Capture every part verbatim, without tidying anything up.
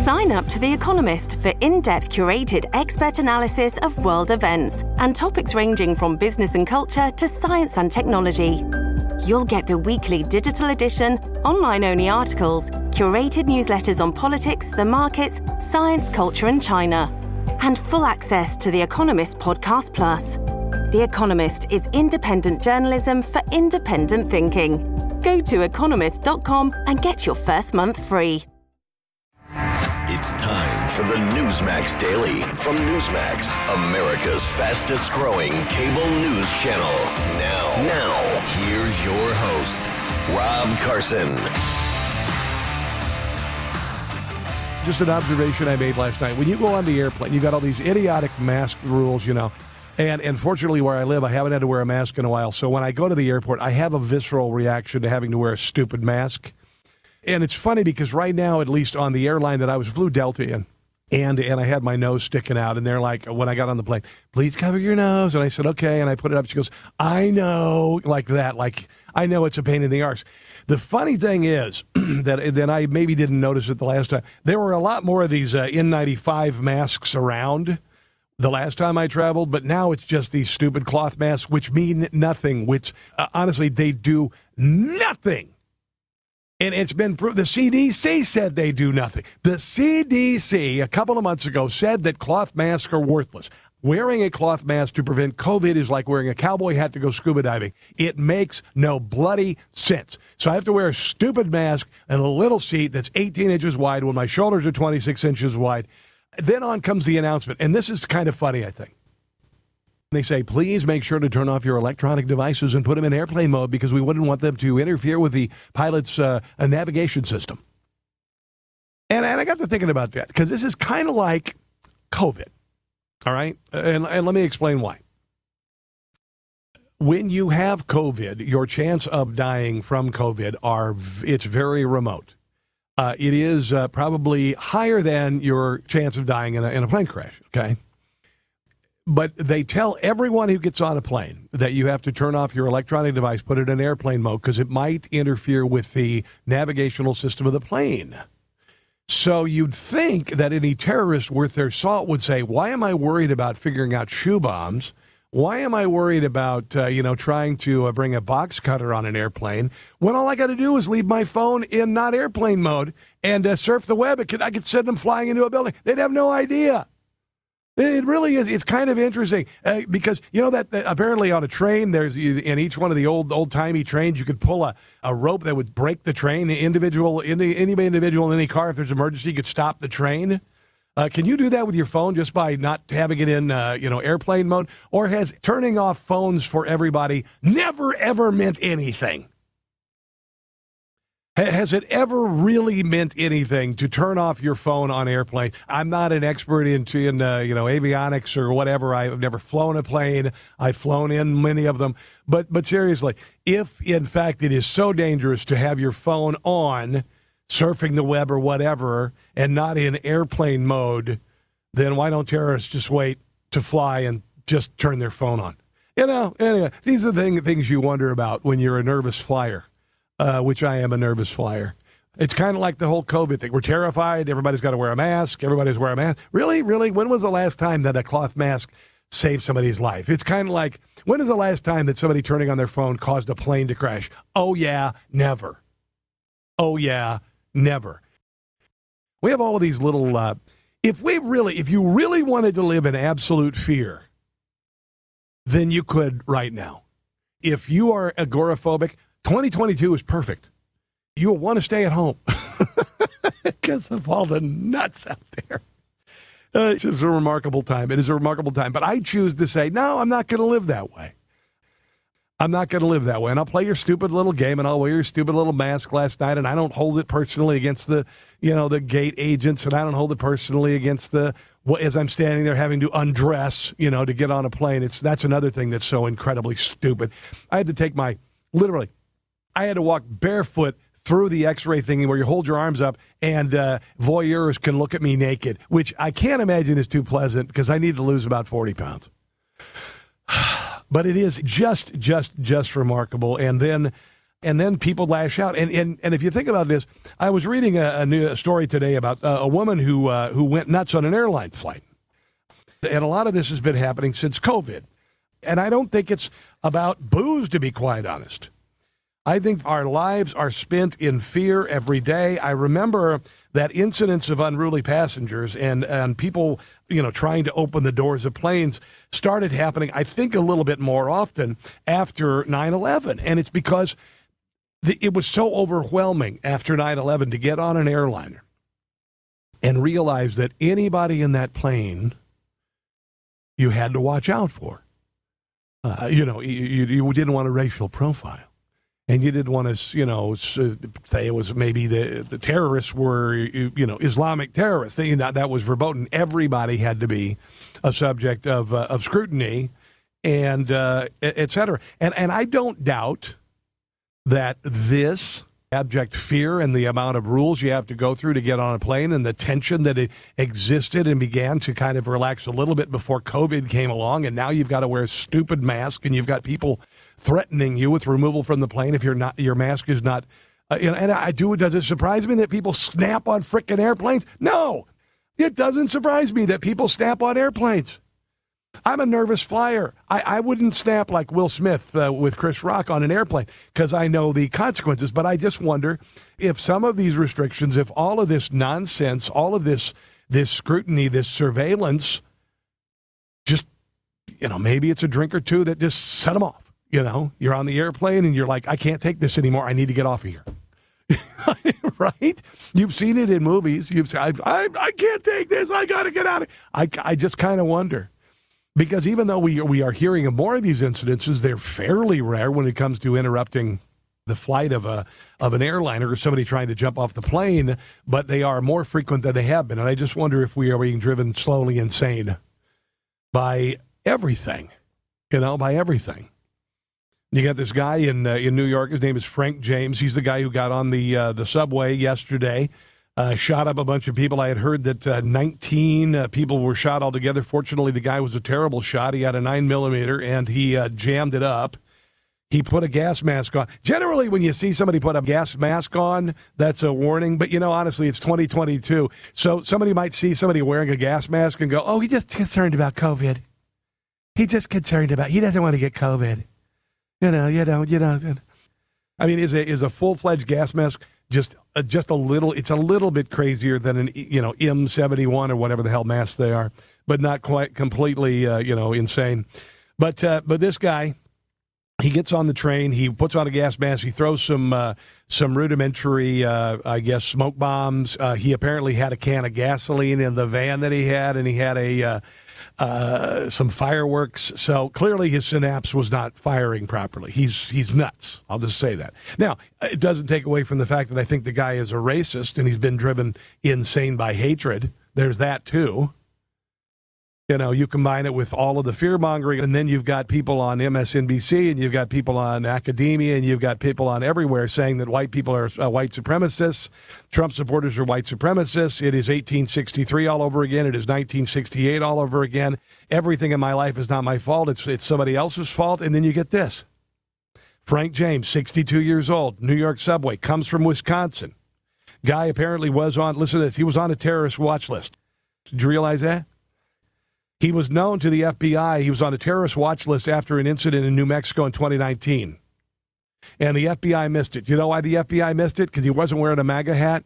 Sign up to The Economist for in-depth curated expert analysis of world events and topics ranging from business and culture to science and technology. You'll get the weekly digital edition, online-only articles, curated newsletters on politics, the markets, science, culture and China, and full access to The Economist Podcast Plus. The Economist is independent journalism for independent thinking. Go to economist dot com and get your first month free. It's time for the Newsmax Daily from Newsmax, America's fastest growing cable news channel. Now, now, here's your host, Rob Carson. Just an observation I made last night. When you go on the airplane, you got all these idiotic mask rules, you know. And unfortunately, where I live, I haven't had to wear a mask in a while. So when I go to the airport, I have a visceral reaction to having to wear a stupid mask. And it's funny because right now, at least on the airline that I was, flew Delta in, and and I had my nose sticking out. And they're like, when I got on the plane, please cover your nose. And I said, okay. And I put it up. She goes, I know, like that. Like, I know it's a pain in the arse. The funny thing is that, that I maybe didn't notice it the last time. There were a lot more of these uh, N ninety-five masks around the last time I traveled, but now it's just these stupid cloth masks, which mean nothing, which uh, honestly, they do nothing. And it's been proved. The C D C said they do nothing. The C D C, a couple of months ago, said that cloth masks are worthless. Wearing a cloth mask to prevent COVID is like wearing a cowboy hat to go scuba diving. It makes no bloody sense. So I have to wear a stupid mask and a little seat that's eighteen inches wide when my shoulders are twenty-six inches wide. Then on comes the announcement, and this is kind of funny, I think. They say, please make sure to turn off your electronic devices and put them in airplane mode because we wouldn't want them to interfere with the pilot's uh, navigation system. And, and I got to thinking about that because this is kind of like COVID, all right? And, and let me explain why. When you have COVID, your chance of dying from COVID, are it's very remote. Uh, it is uh, probably higher than your chance of dying in a, in a plane crash, okay? But they tell everyone who gets on a plane that you have to turn off your electronic device, put it in airplane mode, because it might interfere with the navigational system of the plane. So you'd think that any terrorist worth their salt would say, why am I worried about figuring out shoe bombs? Why am I worried about, uh, you know, trying to uh, bring a box cutter on an airplane when all I got to do is leave my phone in not airplane mode and uh, surf the web? It could, I could send them flying into a building. They'd have no idea. It really is. It's kind of interesting uh, because, you know, that, that apparently on a train, there's in each one of the old old-timey trains, you could pull a, a rope that would break the train. The individual, any, any individual in any car, if there's an emergency, could stop the train. Uh, can you do that with your phone just by not having it in, uh, you know, airplane mode? Or has turning off phones for everybody never, ever meant anything? Has it ever really meant anything to turn off your phone on airplane? I'm not an expert into, in, uh, you know, avionics or whatever. I've never flown a plane. I've flown in many of them. But but seriously, if, in fact, it is so dangerous to have your phone on, surfing the web or whatever, and not in airplane mode, then why don't terrorists just wait to fly and just turn their phone on? You know, anyway, these are the thing, things you wonder about when you're a nervous flyer. Uh, which I am a nervous flyer. It's kind of like the whole COVID thing. We're terrified. Everybody's got to wear a mask. Everybody's wearing a mask. Really? Really? When was the last time that a cloth mask saved somebody's life? It's kind of like, when is the last time that somebody turning on their phone caused a plane to crash? Oh, yeah, never. Oh, yeah, never. We have all of these little, uh, if we really, if you really wanted to live in absolute fear, then you could right now. If you are agoraphobic, twenty twenty-two is perfect. You'll want to stay at home because of all the nuts out there. Uh, it's a remarkable time. It is a remarkable time. But I choose to say, no, I'm not going to live that way. I'm not going to live that way. And I'll play your stupid little game, and I'll wear your stupid little mask last night, and I don't hold it personally against the, you know, the gate agents, and I don't hold it personally against the, well, as I'm standing there having to undress, you know, to get on a plane. It's that's another thing that's so incredibly stupid. I had to take my, literally, I had to walk barefoot through the x-ray thingy where you hold your arms up and uh, voyeurs can look at me naked, which I can't imagine is too pleasant because I need to lose about forty pounds. But it is just, just, just remarkable. And then And then people lash out. And and, and if you think about this, I was reading a, a new a story today about uh, a woman who uh, who went nuts on an airline flight. And a lot of this has been happening since COVID. And I don't think it's about booze, to be quite honest. I think our lives are spent in fear every day. I remember that incidents of unruly passengers and, and people, you know, trying to open the doors of planes started happening, I think, a little bit more often after nine eleven. And it's because the, it was so overwhelming after nine eleven to get on an airliner and realize that anybody in that plane you had to watch out for. Uh, you know, you, you, you didn't want a racial profile. And you didn't want to, you know, say it was maybe the, the terrorists were, you know, Islamic terrorists. They, that, that was verboten. Everybody had to be a subject of uh, of scrutiny, and uh, et cetera. And, and I don't doubt that this abject fear and the amount of rules you have to go through to get on a plane and the tension that it existed and began to kind of relax a little bit before COVID came along, and now you've got to wear a stupid mask, and you've got people threatening you with removal from the plane if you're not, your mask is not, uh, you know, and I do, does it surprise me that people snap on frickin' airplanes? No, it doesn't surprise me that people snap on airplanes. I'm a nervous flyer. I, I wouldn't snap like Will Smith uh, with Chris Rock on an airplane because I know the consequences, but I just wonder if some of these restrictions, if all of this nonsense, all of this, this scrutiny, this surveillance, just, you know, maybe it's a drink or two that just set them off. You know, you're on the airplane and you're like, I can't take this anymore. I need to get off of here. Right? You've seen it in movies. You've said, I, I, I can't take this. I got to get out of I, I just kind of wonder. Because even though we, we are hearing of more of these incidences, they're fairly rare when it comes to interrupting the flight of a of an airliner or somebody trying to jump off the plane, but they are more frequent than they have been. And I just wonder if we are being driven slowly insane by everything, you know, by everything. You got this guy in uh, in New York. His name is Frank James. He's the guy who got on the uh, the subway yesterday, uh, shot up a bunch of people. I had heard that uh, nineteen uh, people were shot altogether. Fortunately, the guy was a terrible shot. He had a nine millimeter and he uh, jammed it up. He put a gas mask on. Generally, when you see somebody put a gas mask on, that's a warning. But, you know, honestly, it's twenty twenty-two. So somebody might see somebody wearing a gas mask and go, oh, he's just concerned about COVID. He's just concerned about, he doesn't want to get COVID. You know, you know, you know. I mean, is a is a full-fledged gas mask just uh, just a little? It's a little bit crazier than an you know M seventy-one or whatever the hell masks they are, but not quite completely uh, you know insane. But uh, but this guy, he gets on the train, he puts on a gas mask, he throws some uh, some rudimentary, uh, I guess, smoke bombs. Uh, he apparently had a can of gasoline in the van that he had, and he had a. Uh, Uh, some fireworks. So clearly his synapse was not firing properly. He's he's nuts. I'll just say that. Now, it doesn't take away from the fact that I think the guy is a racist and he's been driven insane by hatred. There's that too. You know, you combine it with all of the fear-mongering, and then you've got people on M S N B C, and you've got people on academia, and you've got people on everywhere saying that white people are uh, white supremacists, Trump supporters are white supremacists. It is eighteen sixty-three all over again. It is nineteen sixty-eight all over again. Everything in my life is not my fault. It's, it's somebody else's fault. And then you get this. Frank James, sixty-two years old, New York subway, comes from Wisconsin. Guy apparently was on, listen to this, he was on a terrorist watch list. Did you realize that? He was known to the F B I. He was on a terrorist watch list after an incident in New Mexico in twenty nineteen. And the F B I missed it. You know why the F B I missed it? Because he wasn't wearing a MAGA hat.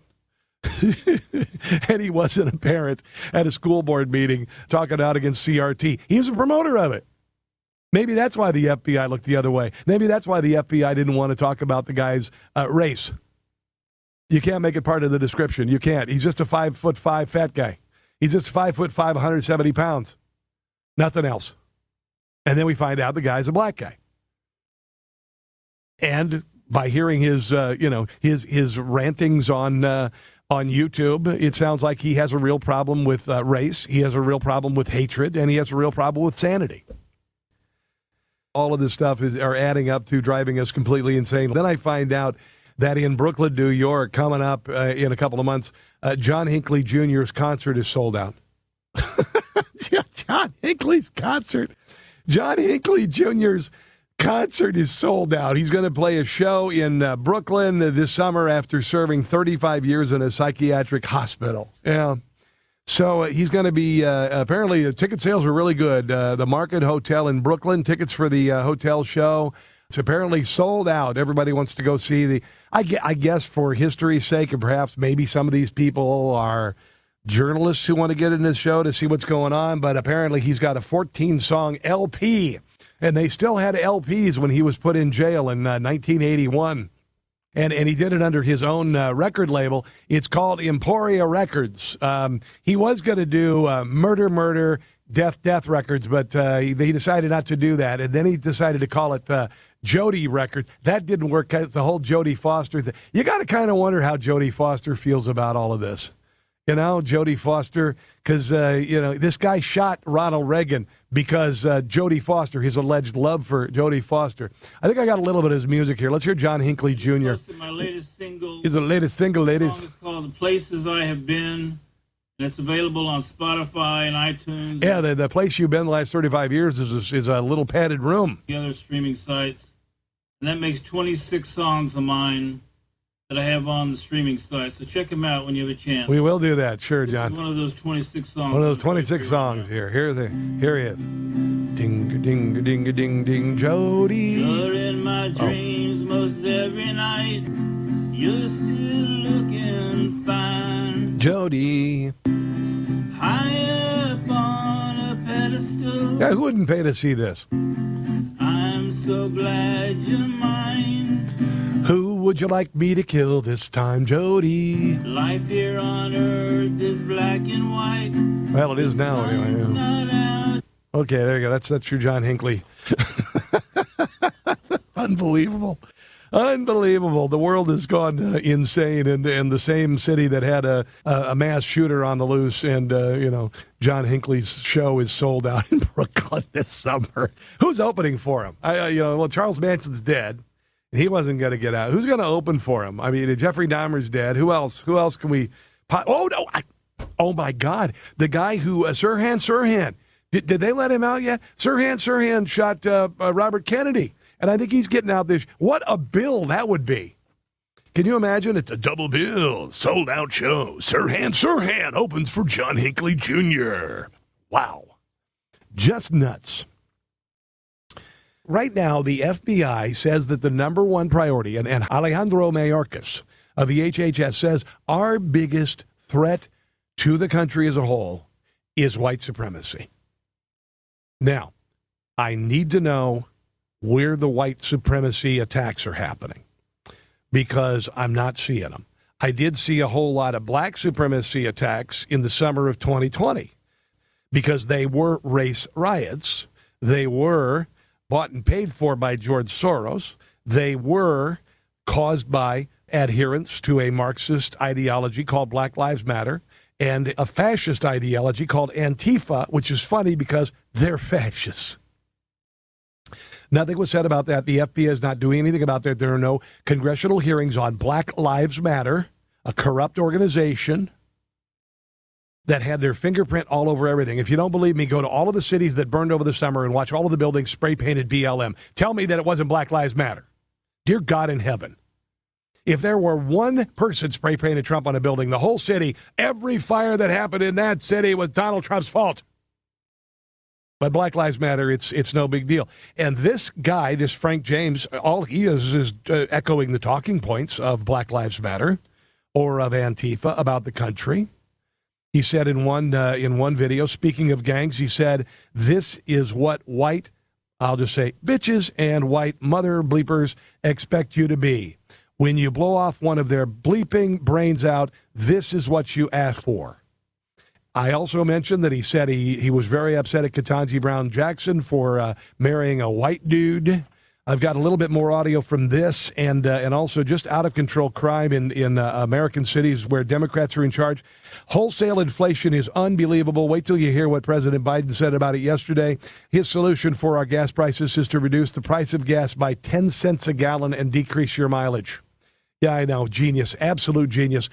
And he wasn't a parent at a school board meeting talking out against C R T. He was a promoter of it. Maybe that's why the F B I looked the other way. Maybe that's why the F B I didn't want to talk about the guy's uh, race. You can't make it part of the description. You can't. He's just a five foot five fat guy. He's just five foot five, one hundred seventy pounds. Nothing else. And then we find out the guy's a black guy. And by hearing his, uh, you know, his his rantings on uh, on YouTube, it sounds like he has a real problem with uh, race. He has a real problem with hatred, and he has a real problem with sanity. All of this stuff is are adding up to driving us completely insane. Then I find out that in Brooklyn, New York, coming up uh, in a couple of months, uh, John Hinckley Junior's concert is sold out. John Hinckley's concert. John Hinckley Junior's concert is sold out. He's going to play a show in uh, Brooklyn this summer after serving thirty-five years in a psychiatric hospital. Yeah. So uh, he's going to be, uh, apparently, the ticket sales were really good. Uh, the Market Hotel in Brooklyn, tickets for the uh, hotel show, it's apparently sold out. Everybody wants to go see the, I, I guess for history's sake, and perhaps maybe some of these people are journalists who want to get in this show to see what's going on, but apparently he's got a fourteen-song L P, and they still had L Ps when he was put in jail in uh, nineteen eighty-one. And and he did it under his own uh, record label. It's called Emporia Records. Um, he was going to do uh, Murder, Murder, Death, Death Records, but uh, he, he decided not to do that. And then he decided to call it uh, Jodie Records. That didn't work out. The whole Jodie Foster thing. You got to kind of wonder how Jodie Foster feels about all of this. You know, Jodie Foster, because, uh, you know, this guy shot Ronald Reagan because uh, Jodie Foster, his alleged love for Jodie Foster. I think I got a little bit of his music here. Let's hear John Hinckley Junior My latest single. It's the latest single, ladies. The song is called The Places I Have Been, and it's available on Spotify and iTunes. Yeah, the, the place you've been the last thirty-five years is a, is a little padded room. The other streaming sites. And that makes twenty-six songs of mine that I have on the streaming site. So check them out when you have a chance. We will do that, sure, this John. Is one of those twenty-six songs. One of those twenty-six songs here. Here, the, here he is. Ding, ding, ding, ding, ding, Jodie. You're in my dreams oh. most every night. You're still looking fine. Jodie. High up on a pedestal. Guys wouldn't pay to see this. I'm so glad you're mine. Who would you like me to kill this time, Jodie? Life here on earth is black and white. Well, it is now anyway. Yeah. Okay, there you go. That's that's your John Hinckley. Unbelievable. Unbelievable. The world has gone uh, insane, and and the same city that had a a mass shooter on the loose, and uh, you know, John Hinckley's show is sold out in Brooklyn this summer. Who's opening for him? I, uh, you know, well, Charles Manson's dead. He wasn't going to get out. Who's going to open for him? I mean, Jeffrey Dahmer's dead. Who else? Who else can we? Pot- oh no! I, oh my God! The guy who uh, Sirhan Sirhan. Did did they let him out yet? Sirhan Sirhan shot uh, uh, Robert Kennedy. And I think he's getting out this. What a bill that would be. Can you imagine? It's a double bill, sold out show. Sirhan Sirhan opens for John Hinckley Junior Wow. Just nuts. Right now, the F B I says that the number one priority, and, and Alejandro Mayorkas of the H H S says our biggest threat to the country as a whole is white supremacy. Now, I need to know where the white supremacy attacks are happening, because I'm not seeing them. I did see a whole lot of black supremacy attacks in the summer of twenty twenty, because they were race riots. They were bought and paid for by George Soros. They were caused by adherents to a Marxist ideology called Black Lives Matter and a fascist ideology called Antifa, which is funny because they're fascists. Nothing was said about that. The F B I is not doing anything about that. There are no congressional hearings on Black Lives Matter, a corrupt organization that had their fingerprint all over everything. If you don't believe me, go to all of the cities that burned over the summer and watch all of the buildings spray-painted B L M. Tell me that it wasn't Black Lives Matter. Dear God in heaven. If there were one person spray-painted Trump on a building, the whole city, every fire that happened in that city was Donald Trump's fault. But Black Lives Matter, it's it's no big deal. And this guy, this Frank James, all he is is uh, echoing the talking points of Black Lives Matter or of Antifa about the country. He said in one uh, in one video, speaking of gangs, he said, this is what white, I'll just say, bitches and white mother bleepers expect you to be. When you blow off one of their bleeping brains out, this is what you ask for. I also mentioned that he said he, he was very upset at Ketanji Brown Jackson for uh, marrying a white dude. I've got a little bit more audio from this, and uh, and also just out-of-control crime in, in uh, American cities where Democrats are in charge. Wholesale inflation is unbelievable. Wait till you hear what President Biden said about it yesterday. His solution for our gas prices is to reduce the price of gas by ten cents a gallon and decrease your mileage. Yeah, I know. Genius. Absolute genius.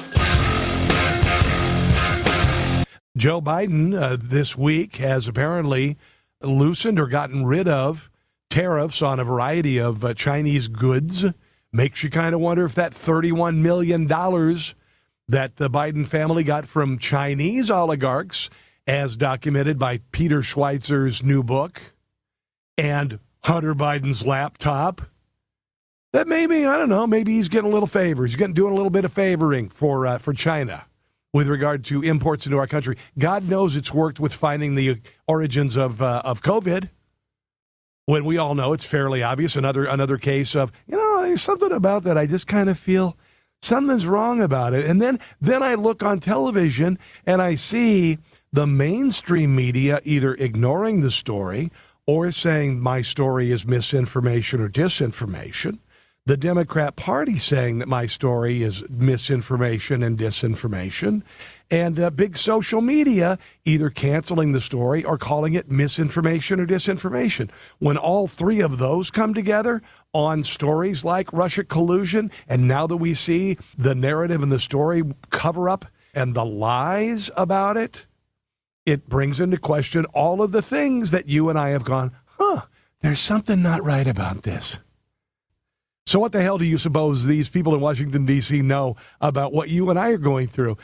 Joe Biden uh, this week has apparently loosened or gotten rid of tariffs on a variety of uh, Chinese goods. Makes you kind of wonder if that thirty-one million dollars that the Biden family got from Chinese oligarchs, as documented by Peter Schweizer's new book, and Hunter Biden's laptop, that maybe, I don't know, maybe he's getting a little favor. He's getting, doing a little bit of favoring for uh, for China with regard to imports into our country. God knows it's worked with finding the origins of uh, of COVID, when we all know it's fairly obvious. Another another case of, you know, there's something about that I just kind of feel something's wrong about it. And then then I look on television and I see the mainstream media either ignoring the story or saying my story is misinformation or disinformation. The Democrat Party saying that my story is misinformation and disinformation. And uh, big social media either canceling the story or calling it misinformation or disinformation. When all three of those come together on stories like Russia collusion, and now that we see the narrative and the story cover up and the lies about it, it brings into question all of the things that you and I have gone, huh, there's something not right about this. So what the hell do you suppose these people in Washington, D C know about what you and I are going through?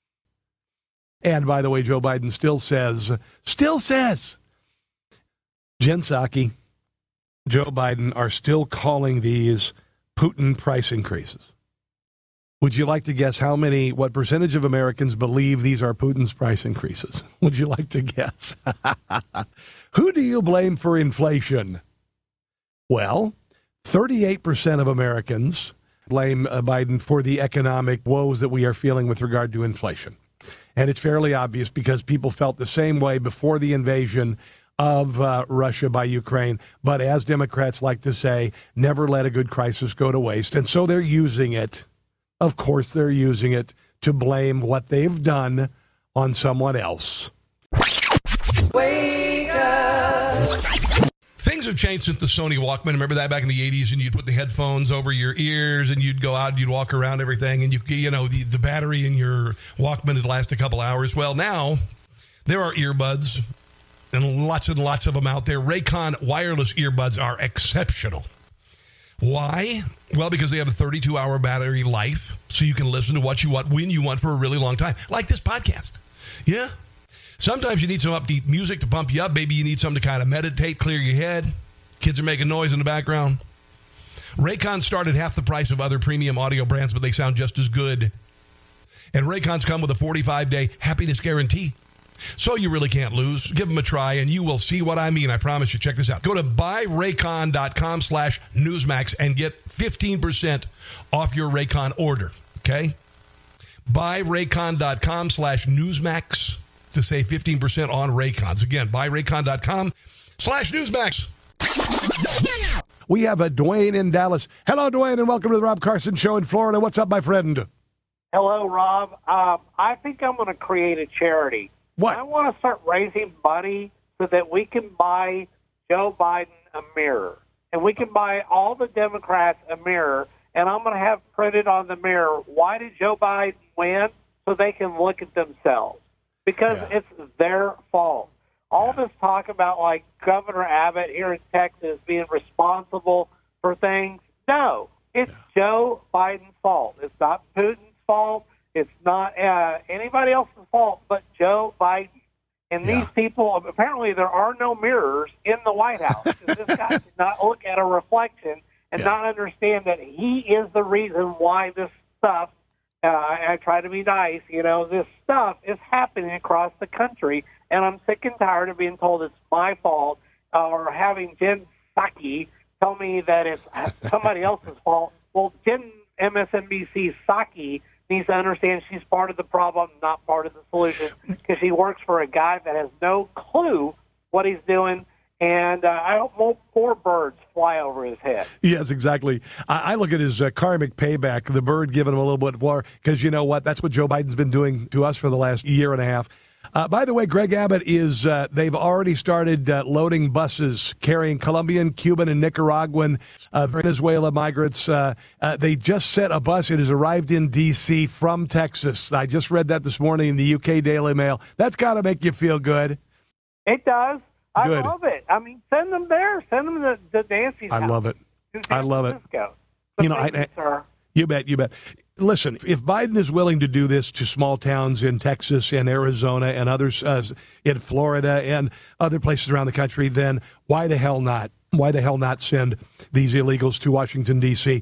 And by the way, Joe Biden still says, still says, Jen Psaki, Joe Biden are still calling these Putin price increases. Would you like to guess how many, what percentage of Americans believe these are Putin's price increases? Would you like to guess? Who do you blame for inflation? Well, thirty-eight percent of Americans blame uh, Biden for the economic woes that we are feeling with regard to inflation. And it's fairly obvious because people felt the same way before the invasion of uh, Russia by Ukraine. But as Democrats like to say, never let a good crisis go to waste. And so they're using it. Of course, they're using it to blame what they've done on someone else. Wake up. Things have changed since the Sony Walkman. Remember that back in the eighties, and you'd put the headphones over your ears, and you'd go out and you'd walk around everything, and you you know the, the battery in your Walkman would last a couple hours. Well, now there are earbuds, and lots and lots of them out there. Raycon wireless earbuds are exceptional. Why? Well, because they have a thirty-two hour battery life, so you can listen to what you want when you want for a really long time, like this podcast. Yeah. Sometimes you need some upbeat music to pump you up. Maybe you need something to kind of meditate, clear your head. Kids are making noise in the background. Raycon start at half the price of other premium audio brands, but they sound just as good. And Raycons come with a forty-five day happiness guarantee. So you really can't lose. Give them a try, and you will see what I mean. I promise you. Check this out. Go to buyraycon.com slash Newsmax and get fifteen percent off your Raycon order, okay? Buyraycon.com slash Newsmax to save fifteen percent on Raycons. Again, buyraycon.com slash Newsmax. We have a Dwayne in Dallas. Hello, Dwayne, and welcome to the Rob Carson Show in Florida. What's up, my friend? Hello, Rob. Um, I think I'm going to create a charity. What? I want to start raising money so that we can buy Joe Biden a mirror. And we can buy all the Democrats a mirror. And I'm going to have printed on the mirror, why did Joe Biden win? So they can look at themselves. Because yeah. it's their fault. All yeah. this talk about, like, Governor Abbott here in Texas being responsible for things, no. It's yeah. Joe Biden's fault. It's not Putin's fault. It's not uh, anybody else's fault but Joe Biden. And yeah. these people, apparently there are no mirrors in the White House. This guy did not look at a reflection and yeah. not understand that he is the reason why this stuff, uh, I try to be nice, you know, this stuff is happening across the country. And I'm sick and tired of being told it's my fault uh, or having Jen Psaki tell me that it's somebody else's fault. Well, Jen M S N B C Psaki needs to understand she's part of the problem, not part of the solution, because she works for a guy that has no clue what he's doing. And uh, I hope more, more birds fly over his head. Yes, exactly. I, I look at his uh, karmic payback, the bird giving him a little bit more, because you know what? That's what Joe Biden's been doing to us for the last year and a half. Uh, by the way, Greg Abbott is, uh, they've already started uh, loading buses carrying Colombian, Cuban, and Nicaraguan, uh, Venezuela migrants. Uh, uh, they just sent a bus. It has arrived in D C from Texas. I just read that this morning in the U K Daily Mail. That's got to make you feel good. It does. I Good. love it. I mean, send them there. Send them to, to Nancy's I house. love it. To I San love it. Francisco. You know, Thank I- I- sir. You bet, you bet. Listen, if Biden is willing to do this to small towns in Texas and Arizona and others uh, in Florida and other places around the country, then why the hell not? Why the hell not send these illegals to Washington, D C?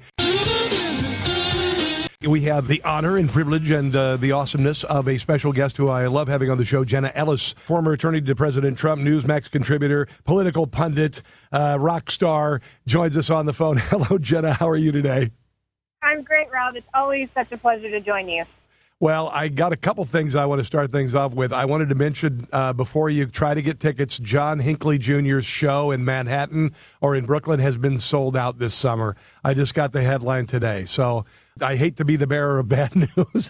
We have the honor and privilege and uh, the awesomeness of a special guest who I love having on the show, Jenna Ellis, former attorney to President Trump, Newsmax contributor, political pundit, uh, rock star, joins us on the phone. Hello, Jenna. How are you today? I'm great, Rob. It's always such a pleasure to join you. Well, I got a couple things I want to start things off with. I wanted to mention uh, before you try to get tickets, John Hinckley Junior's show in Manhattan or in Brooklyn has been sold out this summer. I just got the headline today. So I hate to be the bearer of bad news.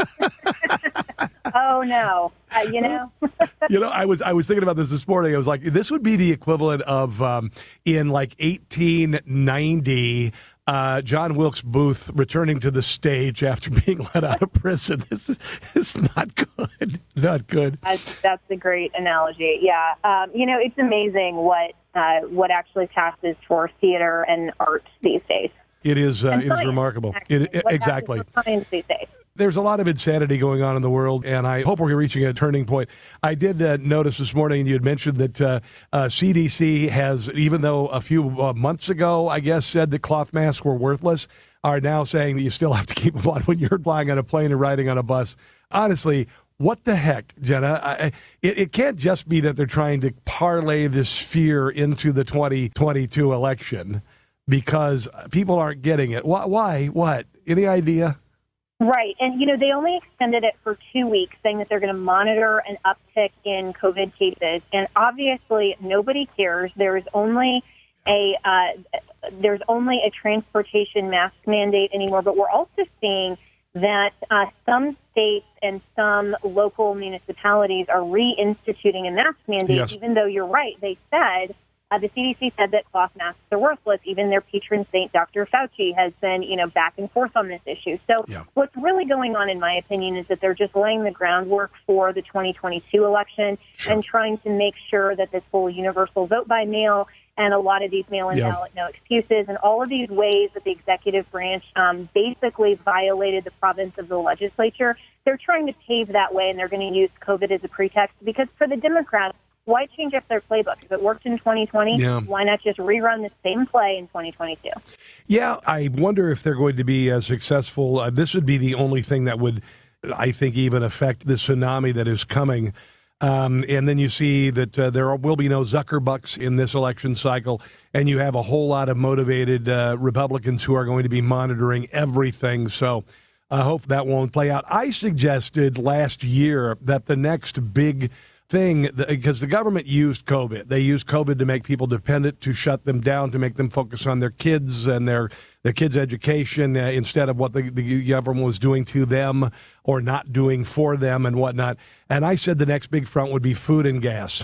Oh, no. Uh, you know? You know, I was I was thinking about this this morning. I was like, this would be the equivalent of um, in like eighteen ninety, uh, John Wilkes Booth returning to the stage after being let out of prison. This is it's not good. Not good. That's, that's a great analogy. Yeah. Um, you know, it's amazing what uh, what actually passes for theater and art these days. It is uh, And it is science, remarkable. actually. It, What exactly. passes for science these days. There's a lot of insanity going on in the world, and I hope we're reaching a turning point. I did uh, notice this morning, you had mentioned that uh, uh, C D C has, even though a few uh, months ago, I guess, said that cloth masks were worthless, are now saying that you still have to keep them on when you're flying on a plane or riding on a bus. Honestly, what the heck, Jenna? I, it, it can't just be that they're trying to parlay this fear into the twenty twenty-two election because people aren't getting it. Why? Why? What? Any idea? Right. And, you know, they only extended it for two weeks, saying that they're going to monitor an uptick in COVID cases. And obviously, nobody cares. There is only a uh, there's only a transportation mask mandate anymore. But we're also seeing that uh, some states and some local municipalities are reinstituting a mask mandate, Yes. even though you're right. They said Uh, the C D C said that cloth masks are worthless. Even their patron saint, Doctor Fauci, has been, you know, back and forth on this issue. So Yeah. what's really going on, in my opinion, is that they're just laying the groundwork for the twenty twenty-two election Sure. and trying to make sure that this whole universal vote by mail and a lot of these mail-in Yeah. ballot no excuses and all of these ways that the executive branch um, basically violated the province of the legislature, they're trying to pave that way, and they're going to use COVID as a pretext. Because for the Democrats, why change up their playbook? If it worked in twenty twenty, Yeah. why not just rerun the same play in twenty twenty-two? Yeah, I wonder if they're going to be as successful. Uh, this would be the only thing that would, I think, even affect the tsunami that is coming. Um, and then you see that uh, there will be no Zuckerbucks in this election cycle, and you have a whole lot of motivated uh, Republicans who are going to be monitoring everything. So I hope that won't play out. I suggested last year that the next big thing, because the government used COVID. They used COVID to make people dependent, to shut them down, to make them focus on their kids and their their kids' education uh, instead of what the, the government was doing to them or not doing for them and whatnot. And I said the next big front would be food and gas.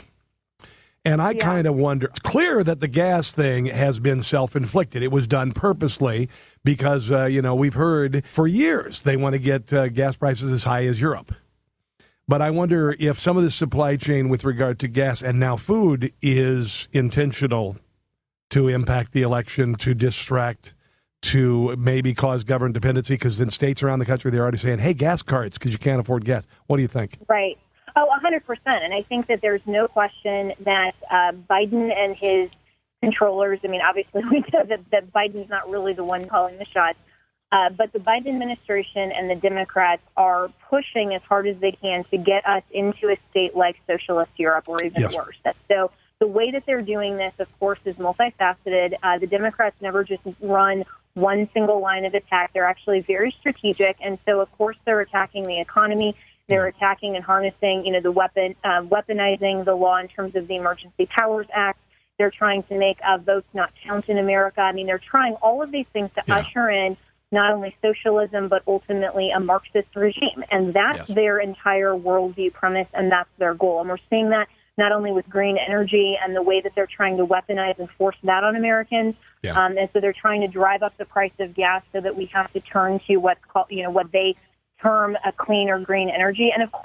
And I Yeah. kind of wonder, it's clear that the gas thing has been self-inflicted. It was done purposely because, uh, you know, we've heard for years they want to get uh, gas prices as high as Europe. But I wonder if some of the supply chain with regard to gas and now food is intentional to impact the election, to distract, to maybe cause government dependency, because in states around the country, they're already saying, hey, gas cards, because you can't afford gas. What do you think? Right. Oh, one hundred percent. And I think that there's no question that uh, Biden and his controllers, I mean, obviously we know that, that Biden's not really the one calling the shots, uh, but the Biden administration and the Democrats are pushing as hard as they can to get us into a state like socialist Europe or even Yes. worse. So the way that they're doing this, of course, is multifaceted. Uh, the Democrats never just run one single line of attack. They're actually very strategic. And so, of course, they're attacking the economy. They're attacking and harnessing, you know, the weapon, uh, weaponizing the law in terms of the Emergency Powers Act. They're trying to make uh, votes not count in America. I mean, they're trying all of these things to Yeah. usher in not only socialism, but ultimately a Marxist regime. And that's Yes. their entire worldview premise, and that's their goal. And we're seeing that not only with green energy and the way that they're trying to weaponize and force that on Americans. Yeah. Um, and so they're trying to drive up the price of gas so that we have to turn to what's called, you know, what they term a clean or green energy. And of course,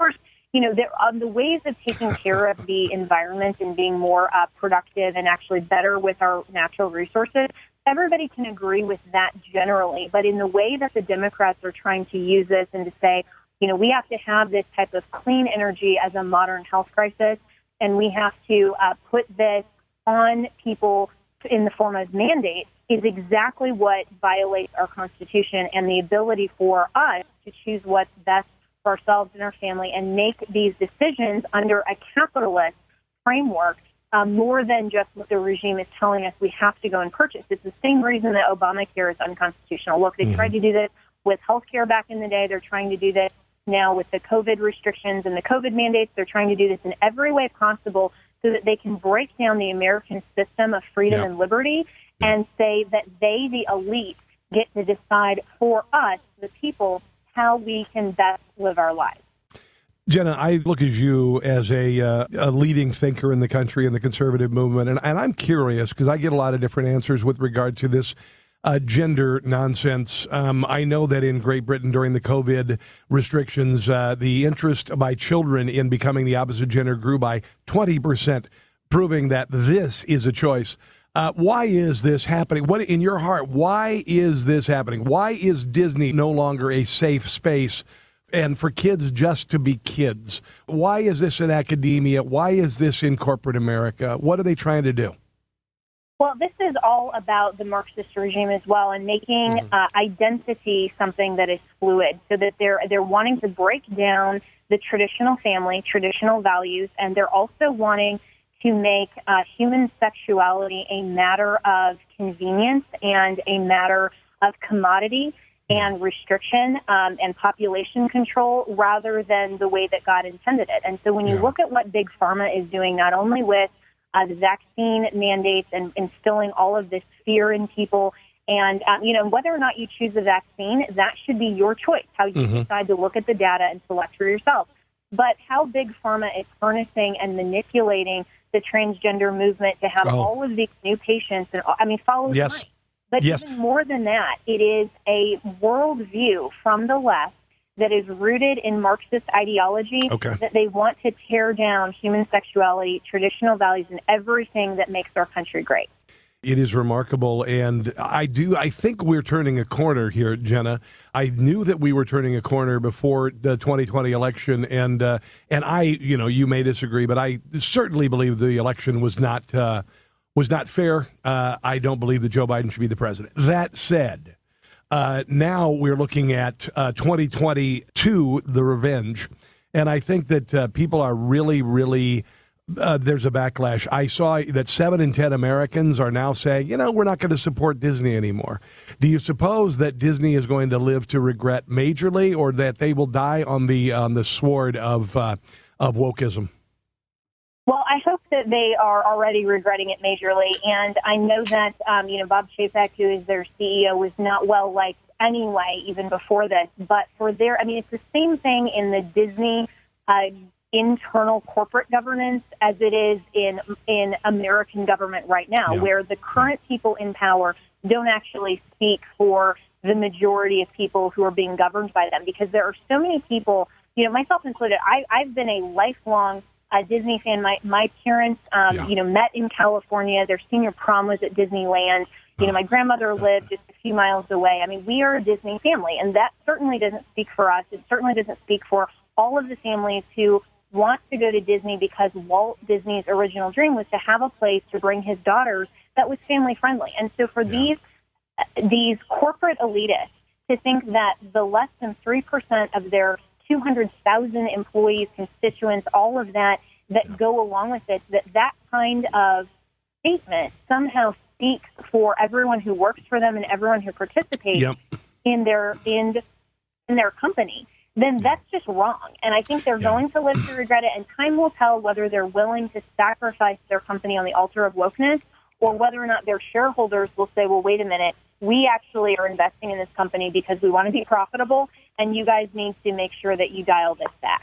you know, there, um, the ways of taking care of the environment and being more uh, productive and actually better with our natural resources, everybody can agree with that generally. But in the way that the Democrats are trying to use this and to say, you know, we have to have this type of clean energy as a modern health crisis, and we have to uh, put this on people in the form of mandate, is exactly what violates our Constitution and the ability for us to choose what's best for ourselves and our family and make these decisions under a capitalist framework, um, more than just what the regime is telling us we have to go and purchase. It's the same reason that Obamacare is unconstitutional. Look, they mm-hmm. tried to do this with health care back in the day. They're trying to do this now with the COVID restrictions and the COVID mandates. They're trying to do this in every way possible so that they can break down the American system of freedom yeah. and liberty yeah. and say that they, the elite, get to decide for us, the people, how we can best live our lives. Jenna, I look at you as a, uh, a leading thinker in the country in the conservative movement, and, and I'm curious because I get a lot of different answers with regard to this uh, gender nonsense. Um, I know that in Great Britain during the COVID restrictions, uh, the interest by children in becoming the opposite gender grew by twenty percent, proving that this is a choice. Uh, why is this happening? What in your heart, why is this happening? Why is Disney no longer a safe space and for kids just to be kids? Why is this in academia? Why is this in corporate America? What are they trying to do? Well, this is all about the Marxist regime as well, and making mm-hmm. uh, identity something that is fluid, so that they're they're wanting to break down the traditional family, traditional values, and they're also wanting to make uh, human sexuality a matter of convenience and a matter of commodity and restriction um, and population control rather than the way that God intended it. And so when you yeah. look at what Big Pharma is doing, not only with uh, the vaccine mandates and instilling all of this fear in people, and, um, you know, whether or not you choose the vaccine, that should be your choice, how you mm-hmm. decide to look at the data and select for yourself. But how Big Pharma is harnessing and manipulating the transgender movement to have oh. all of these new patients, and I mean, follow yes. the money. But yes. even more than that, it is a worldview from the left that is rooted in Marxist ideology, okay. that they want to tear down human sexuality, traditional values, and everything that makes our country great. It is remarkable, and I do. I think we're turning a corner here, Jenna. I knew that we were turning a corner before the twenty twenty election, and uh, and I, you know, you may disagree, but I certainly believe the election was not uh, was not fair. Uh, I don't believe that Joe Biden should be the president. That said, uh, now we're looking at uh, twenty twenty-two, the revenge, and I think that uh, people are really, really. Uh, there's a backlash. I saw that seven in ten Americans are now saying, you know, we're not going to support Disney anymore. Do you suppose that Disney is going to live to regret majorly, or that they will die on the on the sword of uh, of wokeism? Well, I hope that they are already regretting it majorly, and I know that um, you know Bob Chapek, who is their C E O, was not well liked anyway, even before this. But for their, I mean, it's the same thing in the Disney Uh, internal corporate governance as it is in in American government right now, yeah. where the current people in power don't actually speak for the majority of people who are being governed by them, because there are so many people, you know, myself included. I, I've been a lifelong uh, Disney fan. My my parents, um, yeah. you know, met in California. Their senior prom was at Disneyland. You know, my grandmother lived just a few miles away. I mean, we are a Disney family, and that certainly doesn't speak for us. It certainly doesn't speak for all of the families who want to go to Disney because Walt Disney's original dream was to have a place to bring his daughters that was family friendly. And so for yeah. these these corporate elitists to think that the less than three percent of their two hundred thousand employees, constituents, all of that, that yeah. go along with it, that that kind of statement somehow speaks for everyone who works for them and everyone who participates yep. in their in in their company, then that's just wrong. And I think they're yeah. going to live to regret it, and time will tell whether they're willing to sacrifice their company on the altar of wokeness, or whether or not their shareholders will say, well, wait a minute, we actually are investing in this company because we want to be profitable, and you guys need to make sure that you dial this back.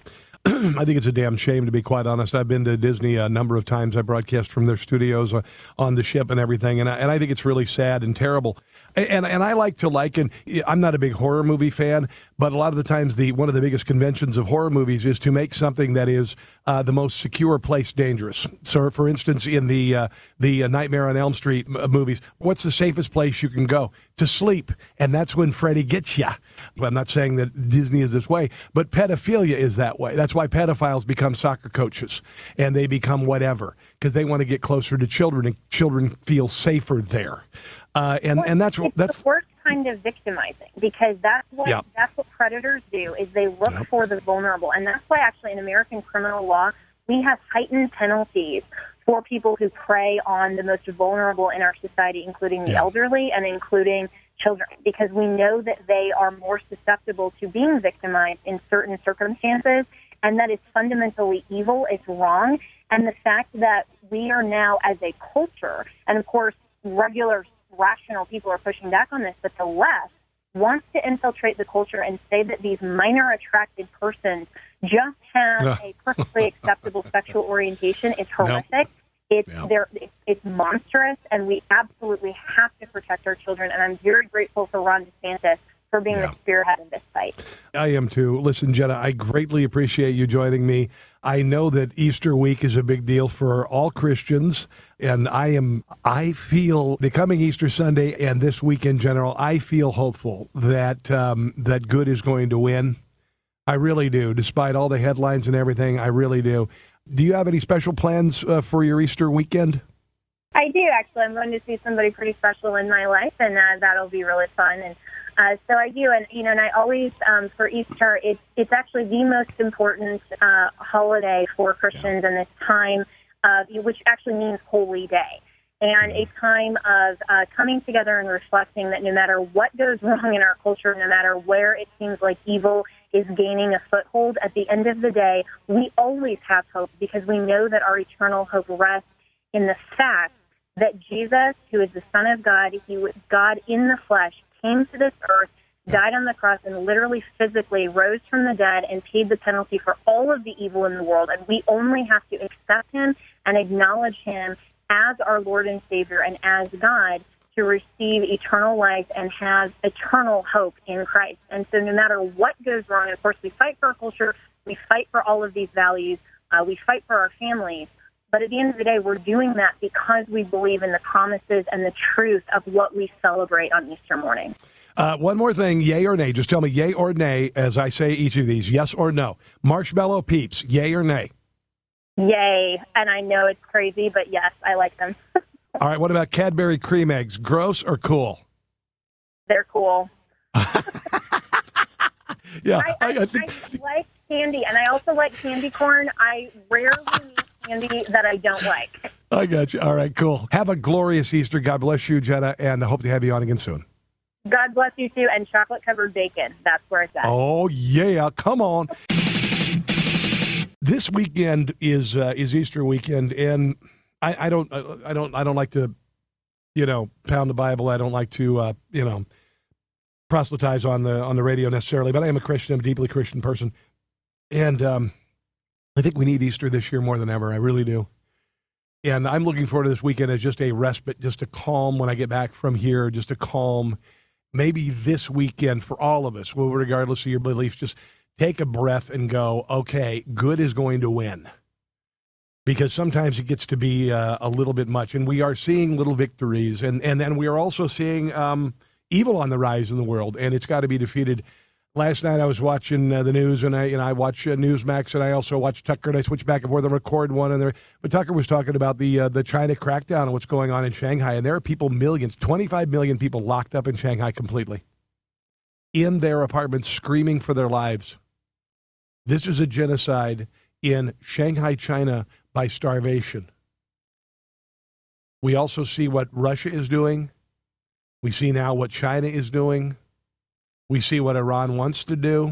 I think it's a damn shame, to be quite honest. I've been to Disney a number of times. I broadcast from their studios uh, on the ship and everything, and I, and I think it's really sad and terrible. And, and and I like to liken. I'm not a big horror movie fan, but a lot of the times the one of the biggest conventions of horror movies is to make something that is uh, the most secure place dangerous. So, for instance, in the uh, the uh, Nightmare on Elm Street m- movies, what's the safest place you can go? To sleep, and that's when Freddy gets you. I'm not saying that Disney is this way, but pedophilia is that way. That's why pedophiles become soccer coaches, and they become whatever, because they want to get closer to children, and children feel safer there. Uh, and well, and that's it's that's the worst kind of victimizing, because that's what yeah. that's what predators do, is they look Yep. for the vulnerable, and that's why actually in American criminal law we have heightened penalties for people who prey on the most vulnerable in our society, including the Yeah. elderly and including children, because we know that they are more susceptible to being victimized in certain circumstances, and that is fundamentally evil. It's wrong. And the fact that we are now, as a culture, and of course, regular, rational people are pushing back on this, but the left wants to infiltrate the culture and say that these minor attracted persons just have a perfectly acceptable sexual orientation is horrific. Nope. It's Yep. there. It's, it's monstrous, and we absolutely have to protect our children. And I'm very grateful for Ron DeSantis for being Yeah. the spearhead of this fight. I am too. Listen, Jenna, I greatly appreciate you joining me. I know that Easter week is a big deal for all Christians, and I am, I feel the coming Easter Sunday and this week in general, I feel hopeful that um, that good is going to win. I really do. Despite all the headlines and everything, I really do. Do you have any special plans uh, for your Easter weekend? I do, actually. I'm going to see somebody pretty special in my life, and uh, that'll be really fun. And uh, so I do, and you know, and I always um, for Easter, it's it's actually the most important uh, holiday for Christians in this time, uh, which actually means Holy Day, and a time of uh, coming together and reflecting that no matter what goes wrong in our culture, no matter where it seems like evil is gaining a foothold, at the end of the day, we always have hope, because we know that our eternal hope rests in the fact that Jesus, who is the Son of God, he was God in the flesh, came to this earth, died on the cross, and literally physically rose from the dead and paid the penalty for all of the evil in the world. And we only have to accept him and acknowledge him as our Lord and Savior and as God to receive eternal life and have eternal hope in Christ. And so no matter what goes wrong, and of course we fight for our culture, we fight for all of these values, uh, we fight for our families, but at the end of the day, we're doing that because we believe in the promises and the truth of what we celebrate on Easter morning. Uh, one more thing, yay or nay. Just tell me yay or nay as I say each of these, yes or no. Marshmallow Peeps, yay or nay? Yay. And I know it's crazy, but yes, I like them. All right, what about Cadbury cream eggs, gross or cool? They're cool. Yeah, I, I, I, I think... I like candy, and I also like candy corn. I rarely eat candy that I don't like. I got you. All right, cool. Have a glorious Easter. God bless you, Jenna, and I hope to have you on again soon. God bless you, too, and chocolate-covered bacon. That's where it's at. Oh, yeah. Come on. This weekend is uh, is Easter weekend, and I, I don't I don't I don't like to, you know, pound the Bible. I don't like to, uh, you know, proselytize on the on the radio necessarily. But I am a Christian. I'm a deeply Christian person, and um, I think we need Easter this year more than ever. I really do. And I'm looking forward to this weekend as just a respite, just a calm when I get back from here, just a calm. Maybe this weekend for all of us, well, regardless of your beliefs, just take a breath and go, okay, good is going to win. Because sometimes it gets to be uh, a little bit much. And we are seeing little victories. And, and then we are also seeing um, evil on the rise in the world. And it's got to be defeated. Last night I was watching uh, the news, and I and I watch uh, Newsmax, and I also watch Tucker, and I switch back and forth and record one. And there, but Tucker was talking about the uh, the China crackdown and what's going on in Shanghai. And there are people, millions, twenty-five million people locked up in Shanghai completely in their apartments, screaming for their lives. This is a genocide in Shanghai, China, by starvation. We also see what Russia is doing. We see now what China is doing. We see what Iran wants to do.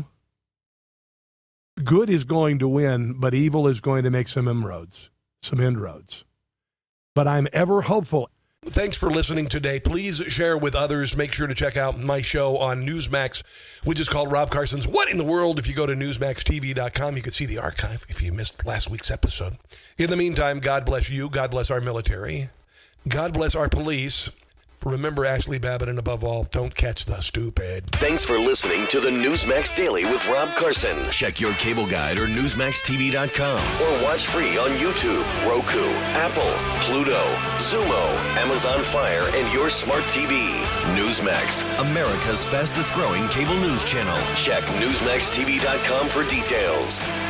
Good is going to win, but evil is going to make some inroads, some inroads. But I'm ever hopeful. Thanks for listening today. Please share with others. Make sure to check out my show on Newsmax, which is called Rob Carson's What in the World. If you go to newsmax t v dot com, you can see the archive if you missed last week's episode. In the meantime, God bless you. God bless our military. God bless our police. Remember Ashley Babbitt, and above all, don't catch the stupid. Thanks for listening to the Newsmax Daily with Rob Carson. Check your cable guide or newsmax t v dot com or watch free on YouTube, Roku, Apple, Pluto, Zumo, Amazon Fire, and your smart T V. Newsmax, America's fastest growing cable news channel. Check newsmax t v dot com for details.